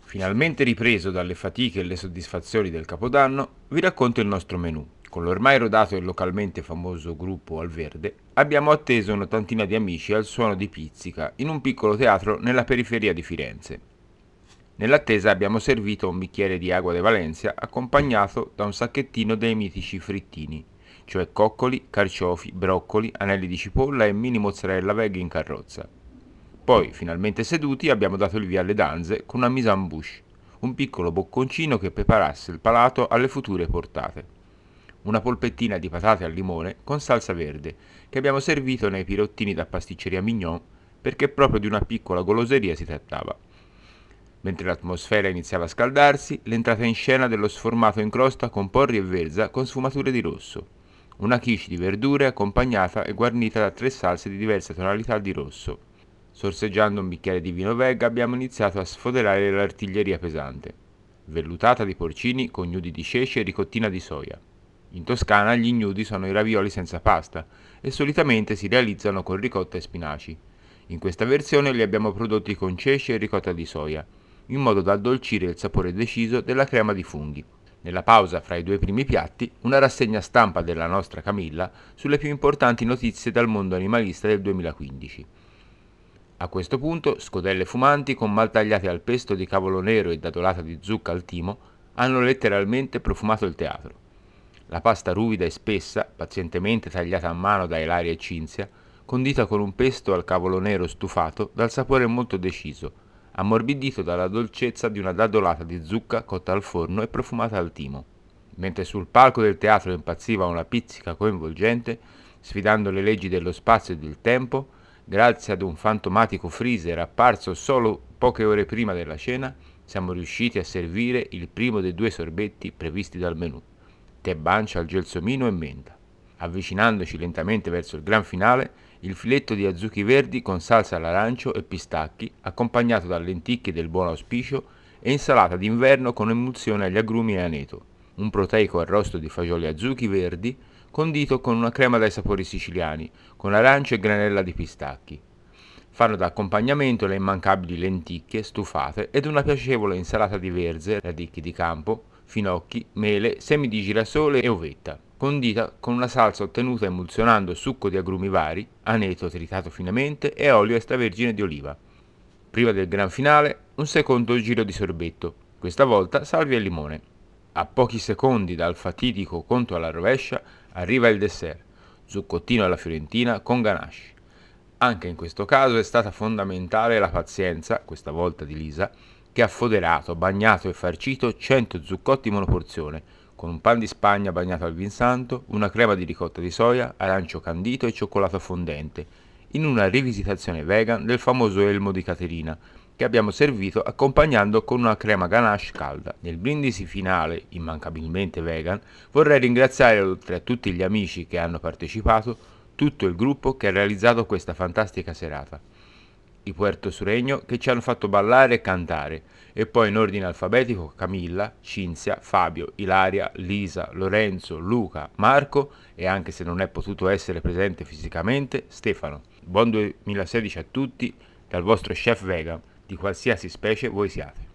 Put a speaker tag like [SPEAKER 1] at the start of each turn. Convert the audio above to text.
[SPEAKER 1] Finalmente ripreso dalle fatiche e le soddisfazioni del Capodanno, vi racconto il nostro menù. Con l'ormai rodato e localmente famoso gruppo Al Verde, abbiamo atteso un'ottantina di amici al suono di pizzica in un piccolo teatro nella periferia di Firenze. Nell'attesa abbiamo servito un bicchiere di acqua de Valencia accompagnato da un sacchettino dei mitici frittini, cioè coccoli, carciofi, broccoli, anelli di cipolla e mini mozzarella veg in carrozza. Poi, finalmente seduti, abbiamo dato il via alle danze con una mise en bouche, un piccolo bocconcino che preparasse il palato alle future portate. Una polpettina di patate al limone con salsa verde, che abbiamo servito nei pirottini da pasticceria Mignon, perché proprio di una piccola goloseria si trattava. Mentre l'atmosfera iniziava a scaldarsi, l'entrata in scena dello sformato in crosta con porri e verza con sfumature di rosso. Una quiche di verdure accompagnata e guarnita da 3 salse di diverse tonalità di rosso. Sorseggiando un bicchiere di vino veg abbiamo iniziato a sfoderare l'artiglieria pesante. Vellutata di porcini con gnudi di ceci e ricottina di soia. In Toscana gli gnudi sono i ravioli senza pasta e solitamente si realizzano con ricotta e spinaci. In questa versione li abbiamo prodotti con ceci e ricotta di soia, in modo da addolcire il sapore deciso della crema di funghi. Nella pausa fra i 2 primi piatti, una rassegna stampa della nostra Camilla sulle più importanti notizie dal mondo animalista del 2015. A questo punto, scodelle fumanti con maltagliate al pesto di cavolo nero e dadolata di zucca al timo hanno letteralmente profumato il teatro. La pasta ruvida e spessa, pazientemente tagliata a mano da Ilaria e Cinzia, condita con un pesto al cavolo nero stufato dal sapore molto deciso, ammorbidito dalla dolcezza di una dadolata di zucca cotta al forno e profumata al timo. Mentre sul palco del teatro impazziva una pizzica coinvolgente, sfidando le leggi dello spazio e del tempo, grazie ad un fantomatico freezer apparso solo poche ore prima della cena, siamo riusciti a servire il primo dei 2 sorbetti previsti dal menù, tè bancia al gelsomino e menta. Avvicinandoci lentamente verso il gran finale, il filetto di azuchi verdi con salsa all'arancio e pistacchi, accompagnato da lenticchie del buon auspicio e insalata d'inverno con emulsione agli agrumi e aneto, un proteico arrosto di fagioli azuchi verdi condito con una crema dai sapori siciliani, con arancio e granella di pistacchi. Fanno da accompagnamento le immancabili lenticchie stufate ed una piacevole insalata di verze, radicchi di campo, finocchi, mele, semi di girasole e uvetta, condita con una salsa ottenuta emulsionando succo di agrumi vari, aneto tritato finemente e olio extravergine di oliva. Prima del gran finale, un secondo giro di sorbetto, questa volta salvia e limone. A pochi secondi dal fatidico conto alla rovescia arriva il dessert, zuccottino alla fiorentina con ganache. Anche in questo caso è stata fondamentale la pazienza, questa volta di Lisa, che ha foderato, bagnato e farcito 100 zuccotti monoporzione, con un pan di Spagna bagnato al vin santo, una crema di ricotta di soia, arancio candito e cioccolato fondente, in una rivisitazione vegan del famoso elmo di Caterina, che abbiamo servito accompagnando con una crema ganache calda. Nel brindisi finale, immancabilmente vegan, vorrei ringraziare, oltre a tutti gli amici che hanno partecipato, tutto il gruppo che ha realizzato questa fantastica serata. I Puerto Sureño che ci hanno fatto ballare e cantare, e poi in ordine alfabetico Camilla, Cinzia, Fabio, Ilaria, Lisa, Lorenzo, Luca, Marco e, anche se non è potuto essere presente fisicamente, Stefano. Buon 2016 a tutti dal vostro chef vegan, di qualsiasi specie voi siate.